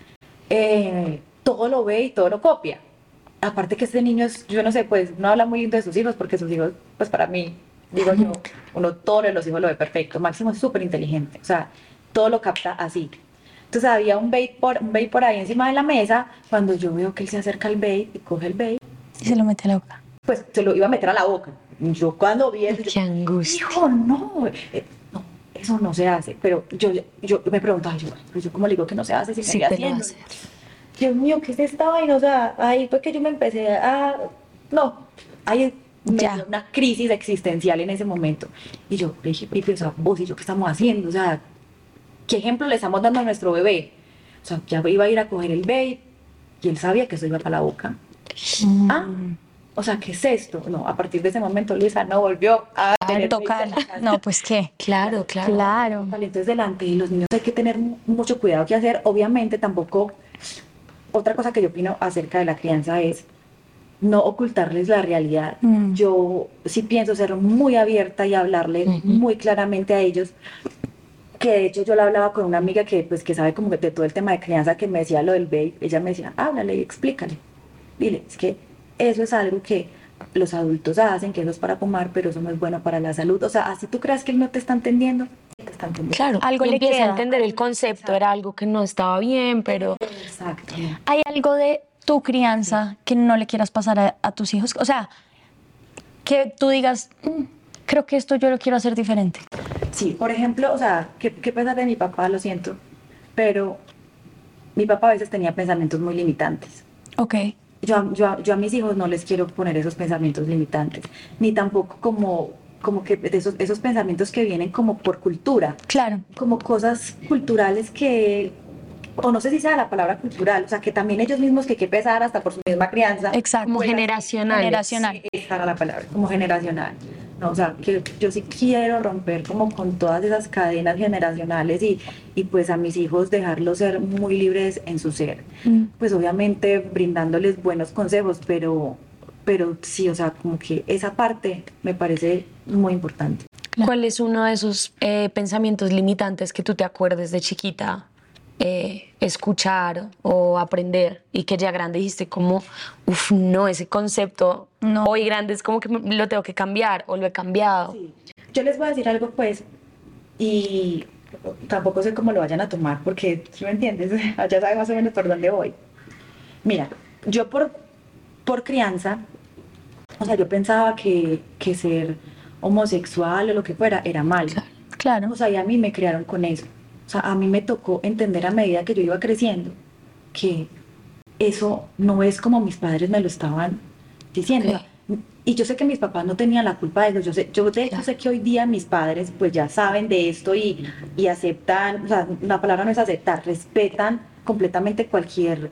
todo lo ve y todo lo copia. Aparte que este niño es, yo no sé, pues no habla muy lindo de sus hijos, porque sus hijos, pues para mí, digo yo, uno todo de los hijos lo ve perfecto. Máximo es súper inteligente, o sea, todo lo capta así. Entonces había un vape por ahí encima de la mesa, cuando yo veo que él se acerca al vape y coge el vape, Y se lo mete a la boca. pues se lo iba a meter a la boca. Yo cuando vi eso, yo, Qué angustia. hijo, no, no, eso no se hace. Pero yo me preguntaba, pero yo cómo le digo que no se hace si Sí, me te lo haciendo. hace. Dios mío, ¿qué es esta vaina? O sea, ahí fue que yo me empecé a... No, ahí me Ya. dio una crisis existencial en ese momento. Y yo le dije, Pipi, o sea, vos y yo, ¿qué estamos haciendo? O sea, ¿qué ejemplo le estamos dando a nuestro bebé? O sea, ya iba a ir a coger el bebé y él sabía que eso iba para la boca. Ah, o sea, ¿qué es esto? No, a partir de ese momento Luisa no volvió a tener Tocar. vape en la casa. No, pues qué. Claro, claro. Claro. Vale, entonces delante de los niños hay que tener mucho cuidado que hacer. Obviamente tampoco, otra cosa que yo opino acerca de la crianza es no ocultarles la realidad. Yo sí pienso ser muy abierta y hablarles muy claramente a ellos, que de hecho yo la hablaba con una amiga que pues que sabe como que de todo el tema de crianza, que me decía lo del vape. Ella me decía, háblale y explícale. Dile, es que eso es algo que los adultos hacen, que eso es para fumar, pero eso no es bueno para la salud. O sea, así tú creas que él no te está entendiendo, te está entender. Claro, Algo y le empieza queda. a entender el concepto, era algo que no estaba bien, pero Exacto. ¿Hay algo de tu crianza que no le quieras pasar a tus hijos? O sea, que tú digas, creo que esto yo lo quiero hacer diferente. Sí, por ejemplo, o sea, qué pesar de mi papá, lo siento, pero mi papá a veces tenía pensamientos muy limitantes. Ok, Yo a mis hijos no les quiero poner esos pensamientos limitantes, ni tampoco como que de esos pensamientos que vienen como por cultura, claro. como cosas culturales que, o no sé si sea la palabra cultural, o sea, que también ellos mismos, que qué pesar hasta por su misma crianza. Exacto. como Pues, generacionales. Generacional. esa era la palabra, como generacional. No, o sea, que yo sí quiero romper como con todas esas cadenas generacionales y pues a mis hijos dejarlos ser muy libres en su ser. Pues obviamente brindándoles buenos consejos, pero sí, o sea, como que esa parte me parece muy importante. ¿Cuál es uno de esos pensamientos limitantes que tú te acuerdes de chiquita escuchar o aprender y que ya grande dijiste como, uff, no, ese concepto No. hoy grande es como que lo tengo que cambiar o lo he cambiado? Sí. Yo les voy a decir algo, pues, y tampoco sé cómo lo vayan a tomar, porque, ¿sí me entiendes? Ya sabes más o menos por dónde voy. Mira, yo por crianza, o sea, yo pensaba que ser homosexual o lo que fuera era malo. Claro. O sea, y a mí me criaron con eso. O sea, a mí me tocó entender a medida que yo iba creciendo que eso no es como mis padres me lo estaban diciendo. Ok. Y yo sé que mis papás no tenían la culpa de eso. Yo de hecho sé que hoy día mis padres pues ya saben de esto y aceptan, o sea, la palabra no es aceptar, respetan completamente cualquier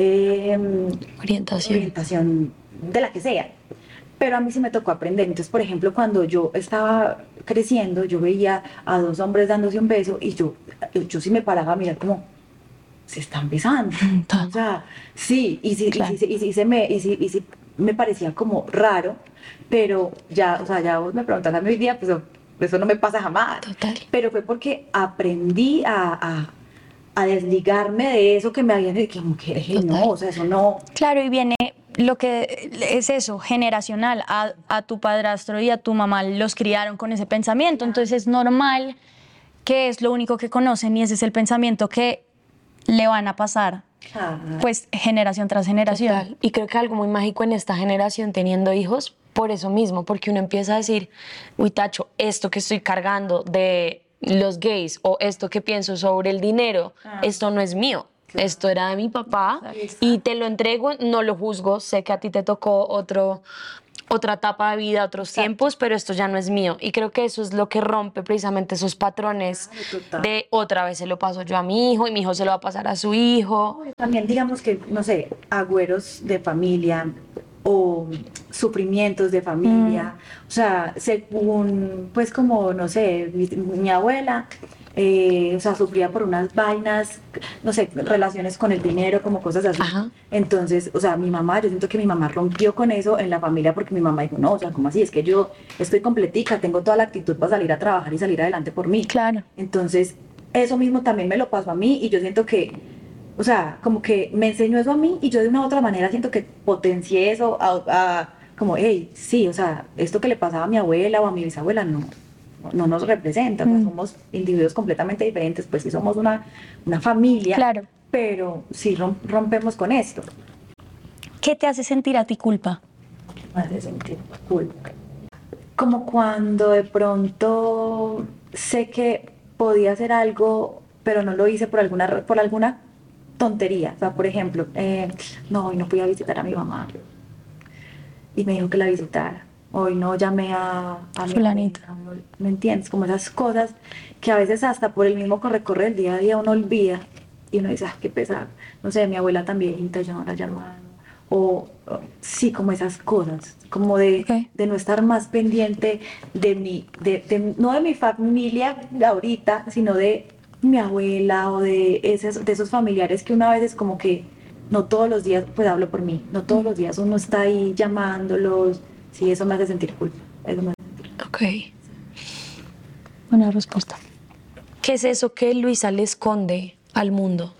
orientación de la que sea. Pero a mí sí me tocó aprender. Entonces, por ejemplo, cuando yo estaba creciendo, yo veía a dos hombres dándose un beso y yo sí me paraba a mirar como, se están besando. O sea, sí, y sí, Claro. y sí me parecía como raro, pero ya, o sea, ya vos me preguntás a mí hoy día, pues eso no me pasa jamás. Total. Pero fue porque aprendí a desligarme de eso que me habían dicho, como que Total. no, o sea, eso no. Claro, y viene lo que es eso, generacional. A tu padrastro y a tu mamá los criaron con ese pensamiento, entonces es normal que es lo único que conocen y ese es el pensamiento que le van a pasar, pues, generación tras generación. Total. Y creo que algo muy mágico en esta generación teniendo hijos, por eso mismo, porque uno empieza a decir, uy, tacho, esto que estoy cargando de los gays o esto que pienso sobre el dinero, esto no es mío. Esto era de mi papá y te lo entrego, no lo juzgo, sé que a ti te tocó otra etapa de vida, otros tiempos, pero esto ya no es mío. Y creo que eso es lo que rompe precisamente esos patrones Total. de otra vez se lo paso yo a mi hijo y mi hijo se lo va a pasar a su hijo. También digamos que, no sé, agüeros de familia o sufrimientos de familia, o sea, según, pues como, no sé, mi abuela, o sea, sufría por unas vainas, no sé, relaciones con el dinero, como cosas así. Ajá. Entonces, o sea, mi mamá, yo siento que mi mamá rompió con eso en la familia porque mi mamá dijo, no, o sea, ¿cómo así? Es que yo estoy completica, tengo toda la actitud para salir a trabajar y salir adelante por mí. Claro. Entonces, eso mismo también me lo pasó a mí y yo siento que, o sea, como que me enseñó eso a mí y yo de una u otra manera siento que potencié eso como, hey, sí, o sea, esto que le pasaba a mi abuela o a mi bisabuela no nos representa, o sea, somos individuos completamente diferentes, pues sí somos una familia, Claro. pero sí rompemos con esto. ¿Qué te hace sentir a ti culpa? Me hace sentir culpa. Como cuando de pronto sé que podía hacer algo, pero no lo hice por alguna tontería. O sea, por ejemplo, no, hoy no fui a visitar a mi mamá y me dijo que la visitara. Hoy no llamé a mi Fulanita. abuela, ¿me entiendes? Como esas cosas que a veces hasta por el mismo corre del día a día uno olvida y uno dice, ah, qué pesar. No sé, mi abuela también, yo no la llamaba. O sí, como esas cosas, como Ok. de no estar más pendiente no de mi familia de ahorita, sino de mi abuela o de esos familiares que una vez es como que no todos los días, pues hablo por mí, no todos los días uno está ahí llamándolos, sí, eso me hace sentir culpa, eso me hace sentir culpa. Ok. Buena respuesta. ¿Qué es eso que Luisa le esconde al mundo?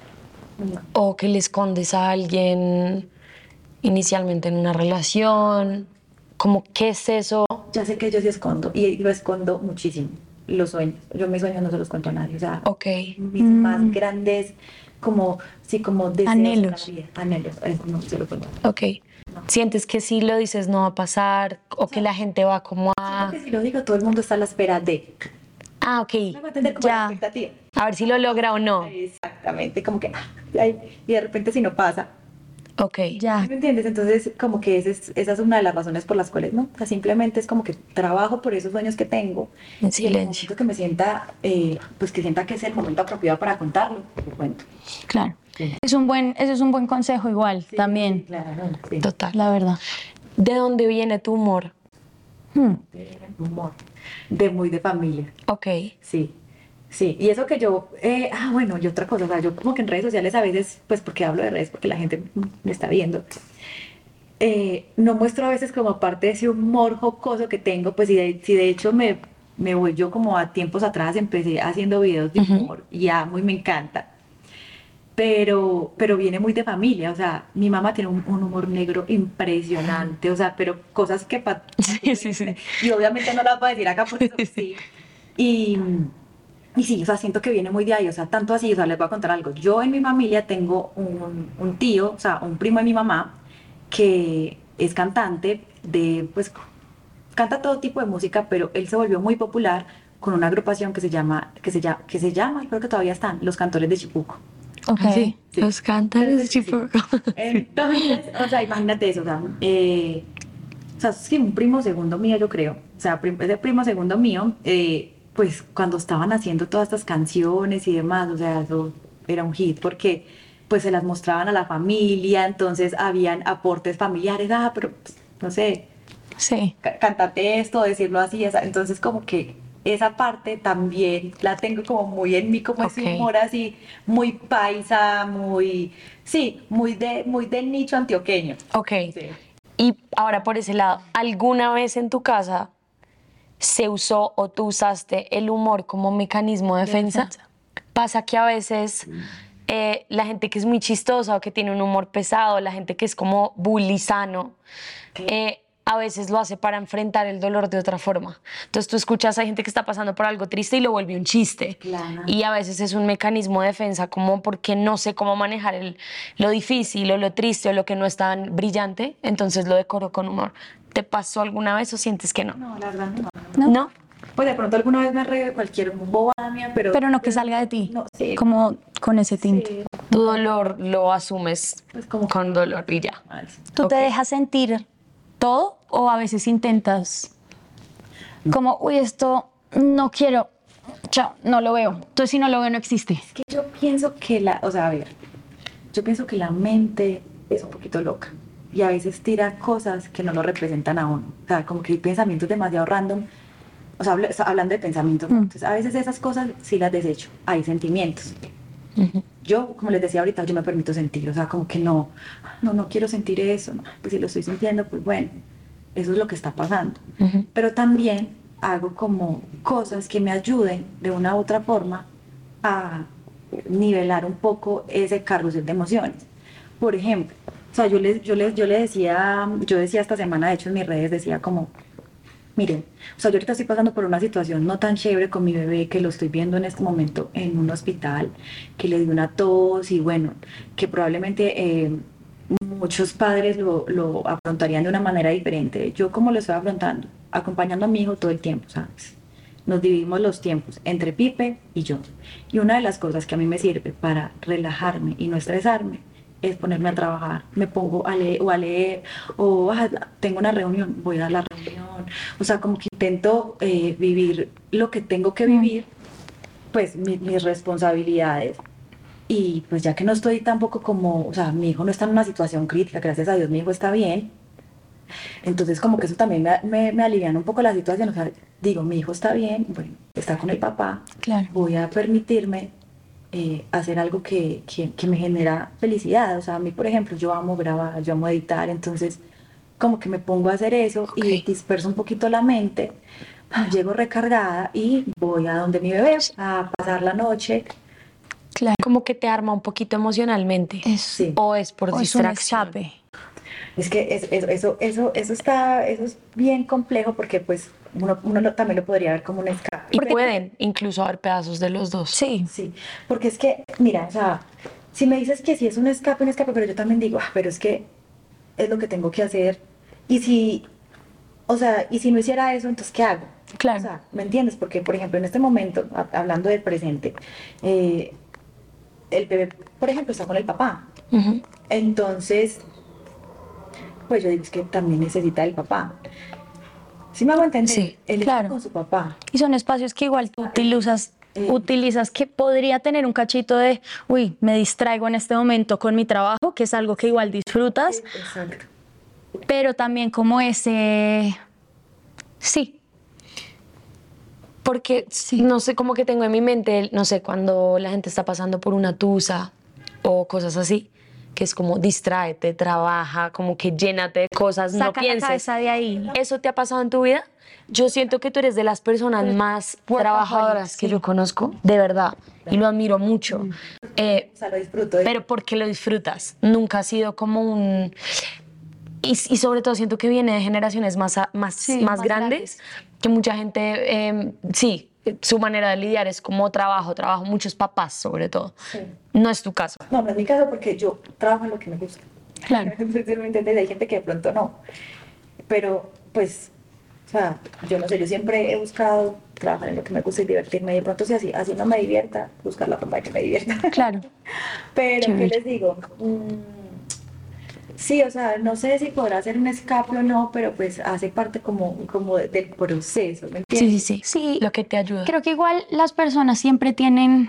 ¿O que le escondes a alguien inicialmente en una relación? ¿Cómo qué es eso? Ya sé que yo sí escondo y lo escondo muchísimo. los sueños. Yo mis sueños no se los cuento a nadie, o sea, Ok. mis más grandes, como, sí, como deseos Anhelos. en la vida, anhelos, eso no se los cuento. Ok. ¿Sientes que si lo dices no va a pasar o que la gente va como a... Porque si lo digo, todo el mundo está a la espera de, Ah, ok. me voy a entender como Ya. la expectativa. A ver si lo logra o no. Exactamente, como que, ay, y de repente si no pasa, Ok. Ya. ¿sí me entiendes? Entonces, como que esa es una de las razones por las cuales, ¿no? O sea, simplemente es como que trabajo por esos sueños que tengo. En Y el silencio. momento que me sienta, pues que sienta que es el momento apropiado para contarlo, lo cuento. Claro. Sí. Ese es un buen consejo igual, Sí, también, claro, sí. Total. la verdad. ¿De dónde viene tu humor? De humor, de muy de familia. Ok. Sí, sí, y eso que yo, bueno, y otra cosa, o sea, yo como que en redes sociales a veces, pues porque hablo de redes, porque la gente me está viendo, no muestro a veces como parte de ese humor jocoso que tengo, pues si de hecho me voy yo como a tiempos atrás, empecé haciendo videos de humor y amo y me encanta, pero viene muy de familia, o sea, mi mamá tiene un humor negro impresionante, o sea, pero cosas que... Sí, sí, sí. Y obviamente no las voy a decir acá porque sí. Y, y sí, o sea, siento que viene muy de ahí, o sea, tanto así, o sea, les voy a contar algo. Yo en mi familia tengo un tío, o sea, un primo de mi mamá, que es cantante pues, canta todo tipo de música, pero él se volvió muy popular con una agrupación que se llama, y creo que todavía están, Los Cantores de Chipuco. Ok. Ah, sí. Sí. Los cantantes de Sí. Chipuco. Entonces, o sea, imagínate eso, o sea, sí, un primo segundo mío, yo creo. O sea, ese primo segundo mío, pues cuando estaban haciendo todas estas canciones y demás, o sea, eso era un hit porque pues se las mostraban a la familia, entonces habían aportes familiares, pero pues, no sé, Sí. cántate esto, decirlo así, entonces como que esa parte también la tengo como muy en mí, como ese Ok. humor así, muy paisa, sí, muy del nicho antioqueño. Ok. Sí. Y ahora por ese lado, ¿alguna vez en tu casa se usó o tú usaste el humor como mecanismo de defensa? Pasa que a veces la gente que es muy chistosa o que tiene un humor pesado, la gente que es como bully sano, a veces lo hace para enfrentar el dolor de otra forma. Entonces tú escuchas a gente que está pasando por algo triste y lo vuelve un chiste. Claro. Y a veces es un mecanismo de defensa como porque no sé cómo manejar lo difícil o lo triste o lo que no es tan brillante, entonces lo decoro con humor. ¿Te pasó alguna vez o sientes que no? No, la verdad no. ¿No? ¿No? Pues de pronto alguna vez me reí de cualquier bobada mía, Pero no que salga de ti. No, sí. Como con ese tinte. Sí, Tu dolor lo asumes pues como con dolor y ya. mal. ¿Tú te Ok. dejas sentir todo o a veces intentas como, uy, esto no quiero, chao, no lo veo? Entonces si no lo veo no existe. Es que yo pienso que o sea, a ver, yo pienso que la mente es un poquito loca y a veces tira cosas que no lo representan a uno. O sea, como que hay pensamientos demasiado random. O sea, hablando de pensamientos, ¿no? Entonces a veces esas cosas sí las desecho. Hay sentimientos. Yo, como les decía ahorita, yo me permito sentir, o sea, como que no quiero sentir eso, no, pues si lo estoy sintiendo, pues bueno, eso es lo que está pasando. Pero también hago como cosas que me ayuden de una u otra forma a nivelar un poco ese carrusel de emociones. Por ejemplo, o sea, yo decía esta semana, de hecho en mis redes decía como, miren, o sea, yo ahorita estoy pasando por una situación no tan chévere con mi bebé, que lo estoy viendo en este momento en un hospital, que le dio una tos y bueno, que probablemente muchos padres lo afrontarían de una manera diferente. Yo como lo estoy afrontando, acompañando a mi hijo todo el tiempo, ¿sabes? Nos dividimos los tiempos entre Pipe y yo. Y una de las cosas que a mí me sirve para relajarme y no estresarme es ponerme a trabajar. Me pongo a leer o tengo una reunión, voy a la reunión. O sea, como que intento vivir lo que tengo que vivir, pues mis responsabilidades. Y pues ya que no estoy tampoco como, o sea, mi hijo no está en una situación crítica, gracias a Dios mi hijo está bien. Entonces como que eso también me aliviana un poco la situación, o sea, digo, mi hijo está bien, bueno, está con el papá, Claro. voy a permitirme hacer algo que me genera felicidad. O sea, a mí, por ejemplo, yo amo grabar, yo amo editar, entonces como que me pongo a hacer eso y disperso un poquito la mente, llego recargada y voy a donde mi bebé a pasar la noche. Claro. Como que te arma un poquito emocionalmente. Sí. O es por O es un distracción. escape. Es que eso es bien complejo porque pues uno también lo podría ver como un escape. Y pueden incluso haber pedazos de los dos. Sí. Sí, porque es que, mira, o sea, si me dices que si es un escape, pero yo también digo, pero es que es lo que tengo que hacer. Y si, o sea, y si no hiciera eso, entonces, ¿qué hago? Claro. O sea, ¿me entiendes? Porque, por ejemplo, en este momento, hablando del presente, el bebé, por ejemplo, está con el papá. Ujú. Entonces, pues yo digo, es que también necesita el papá. ¿Sí me hago entender? Sí, Él está claro. con su papá. Y son espacios que igual tú utilizas que podría tener un cachito de, uy, me distraigo en este momento con mi trabajo, que es algo que igual disfrutas, Exacto. pero también como ese, sí, Porque, no sé, como que tengo en mi mente, no sé, cuando la gente está pasando por una tusa o cosas así, que es como distráete, trabaja, como que llénate de cosas, no saca la pienses. cabeza de ahí. ¿Eso te ha pasado en tu vida? Yo siento que tú eres de las personas más trabajadoras que sí. yo conozco, de verdad, y lo admiro mucho. O sea, lo disfruto. Pero porque lo disfrutas. Nunca ha sido como un... Y sobre todo siento que viene de generaciones más más grandes, que mucha gente, sí, su manera de lidiar es como trabajo, muchos papás sobre todo. Sí. No es tu caso. No, no es mi caso porque yo trabajo en lo que me gusta. Claro. Entonces, ¿me entiendes? Hay gente que de pronto no. Pero, pues, o sea, yo no sé, yo siempre he buscado trabajar en lo que me gusta y divertirme. Y de pronto, si así no me divierta, buscar la forma de que me divierta. Claro. Pero, Chévere. ¿qué les digo? Sí, o sea, no sé si podrá ser un escape o no, pero pues hace parte como del proceso, ¿me entiendes? Sí. Lo que te ayuda. Creo que igual las personas siempre tienen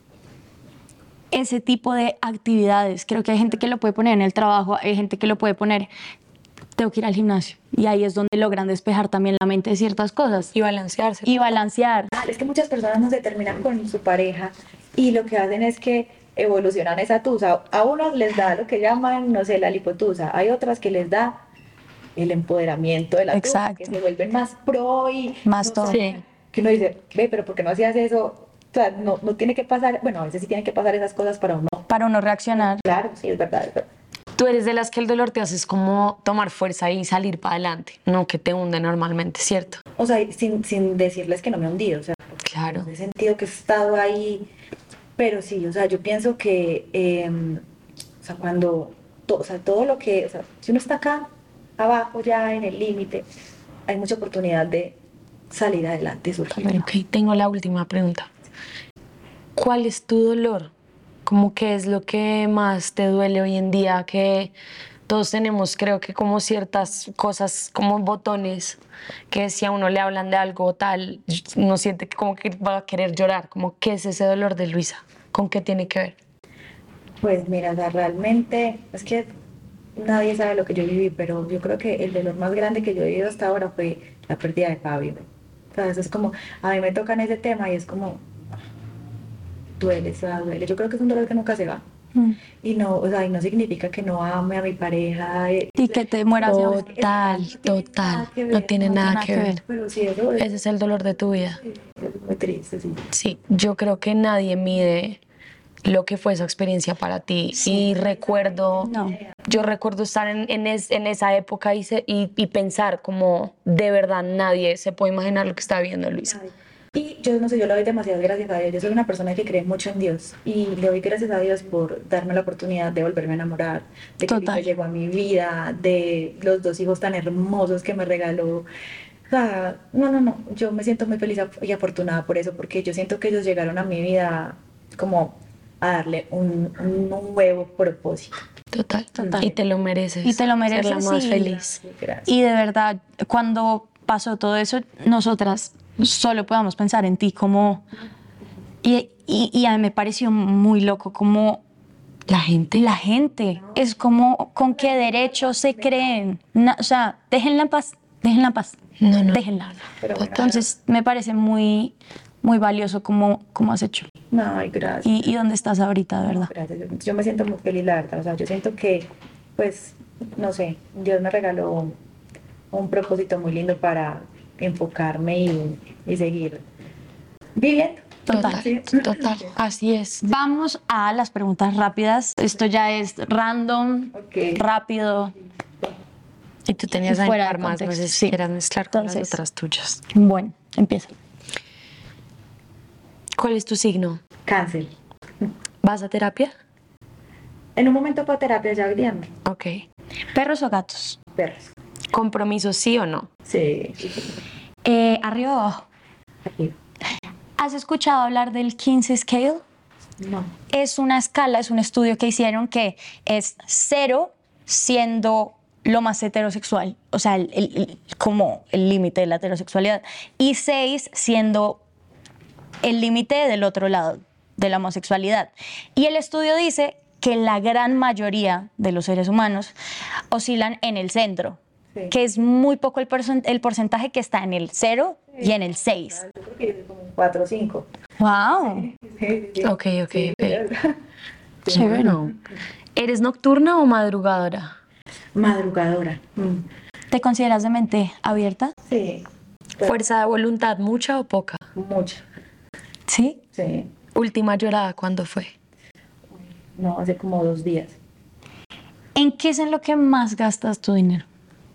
ese tipo de actividades. Creo que hay gente que lo puede poner en el trabajo, hay gente que lo puede poner, tengo que ir al gimnasio. Y ahí es donde logran despejar también la mente de ciertas cosas. Y balancearse. Y balancear. Es que muchas personas no se terminan con su pareja y lo que hacen es que evolucionan esa tusa. A unos les da lo que llaman, no sé, la lipotusa. Hay otras que les da el empoderamiento de la tusa, Exacto. que se vuelven más pro y Más no todo. sé, Sí. que uno dice, ve, pero ¿por qué no hacías eso? O sea, no tiene que pasar, bueno, a veces sí tienen que pasar esas cosas para uno. Para uno reaccionar. Claro, sí, es verdad, es verdad. Tú eres de las que el dolor te hace es como tomar fuerza y salir para adelante, no que te hunde normalmente, ¿cierto? O sea, sin decirles que no me he hundido, o sea, Claro. he sentido que he estado ahí, pero sí, o sea, yo pienso que, o sea, o sea, todo lo que, o sea, si uno está acá, abajo ya en el límite, hay mucha oportunidad de salir adelante y surgir. Ok, tengo la última pregunta. ¿Cuál es tu dolor? ¿Cómo qué es lo que más te duele hoy en día? Que todos tenemos, creo que como ciertas cosas, como botones, que si a uno le hablan de algo tal, uno siente que como que va a querer llorar. Como, ¿qué es ese dolor de Luisa? ¿Con qué tiene que ver? Pues mira, o sea, realmente es que nadie sabe lo que yo viví, pero yo creo que el dolor más grande que yo he vivido hasta ahora fue la pérdida de Fabio. O sea, eso es como, a mí me tocan ese tema y es como, duele, o sea, duele. Yo creo que es un dolor que nunca se va. Y no, o sea, y no significa que no ame a mi pareja. Y que te mueras de hambre. Total. No tiene nada que ver. Pero sí, eso Ese es el dolor de tu vida. es muy triste, sí. Sí, yo creo que nadie mide lo que fue esa experiencia para ti. Y recuerdo, No. yo recuerdo estar en esa época y pensar como de verdad nadie se puede imaginar lo que está viviendo Luisa. Y yo no sé, yo le doy demasiadas gracias a Dios. Yo soy una persona que cree mucho en Dios y le doy gracias a Dios por darme la oportunidad de volverme a enamorar, de que Total. Luisa llegó a mi vida, de los 2 hijos tan hermosos que me regaló. O sea, no, yo me siento muy feliz y afortunada por eso, porque yo siento que ellos llegaron a mi vida como a darle un nuevo propósito. Total. Total. Y te lo mereces. Y te lo mereces, Ser la más sí. feliz. Gracias. Y de verdad, cuando pasó todo eso, nosotras solo podamos pensar en ti como... Y a mí me pareció muy loco como La gente. es como con qué derecho se creen. O sea, déjenla en paz, No. déjenla. Pero bueno, Entonces me parece muy, muy valioso como has hecho no, ay, gracias. y dónde estás ahorita, de verdad. Gracias. Yo me siento muy feliz, la verdad. O sea, yo siento que, pues, no sé, Dios me regaló un propósito muy lindo para enfocarme y seguir viviendo. Total. Sí. Total. Así es. Vamos a las preguntas rápidas. Esto ya es random, Ok. rápido. Y tú tenías Y a fuera de par más contexto, veces sí. quieras mezclar con las Entonces- otras tuyas. Bueno, empieza. ¿Cuál es tu signo? Cáncer. ¿Vas a terapia? En un momento para terapia ya hoy día no. Ok. ¿Perros o gatos? Perros. ¿Compromiso sí o no? Sí. ¿Arriba o abajo? Aquí. ¿Has escuchado hablar del Kinsey Scale? No. Es una escala, es un estudio que hicieron que es 0 siendo lo más heterosexual, o sea, como el límite de la heterosexualidad, y 6 siendo el límite del otro lado, de la homosexualidad. Y el estudio dice que la gran mayoría de los seres humanos oscilan en el centro, Sí. que es muy poco el porcentaje que está en el 0 y en el 6. Yo creo que yo soy como 4 o 5. ¡Wow! Sí. Ok. Sí. Bueno. ¿Eres nocturna o madrugadora? Madrugadora. ¿Te consideras de mente abierta? Sí. ¿Fuerza de voluntad mucha o poca? Mucho. Sí. Sí. ¿Última llorada cuándo fue? No, hace como 2 días. ¿En qué es en lo que más gastas tu dinero?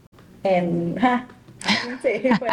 Sí, bueno.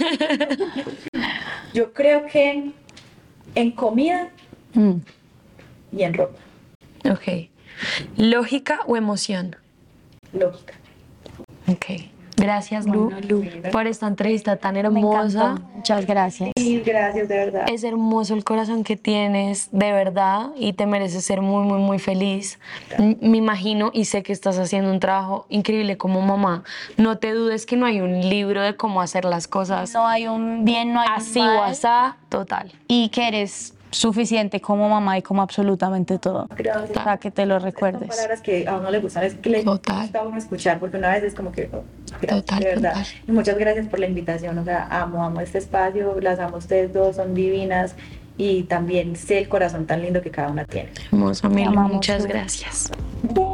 Yo creo que en comida y en ropa. Ok. ¿Lógica o emoción? Lógica. Ok. Gracias, Lu, por esta entrevista tan hermosa. Muchas gracias. Mil gracias, de verdad. Es hermoso el corazón que tienes, de verdad, y te mereces ser muy, muy, muy feliz. Me imagino y sé que estás haciendo un trabajo increíble como mamá. No te dudes que no hay un libro de cómo hacer las cosas No hay un bien, no hay un así o mal, asá, total. y que eres suficiente como mamá y como absolutamente todo. Gracias. Para que te lo Son recuerdes. palabras que a uno le gustan, es que le Total. gusta a uno escuchar, porque una vez es como que, gracias, Total, de verdad. total. Y muchas gracias por la invitación, o sea, amo este espacio, las amo a ustedes dos, son divinas, y también sé el corazón tan lindo que cada una tiene. Hermosa, Melu, amamos, muchas Lu. gracias.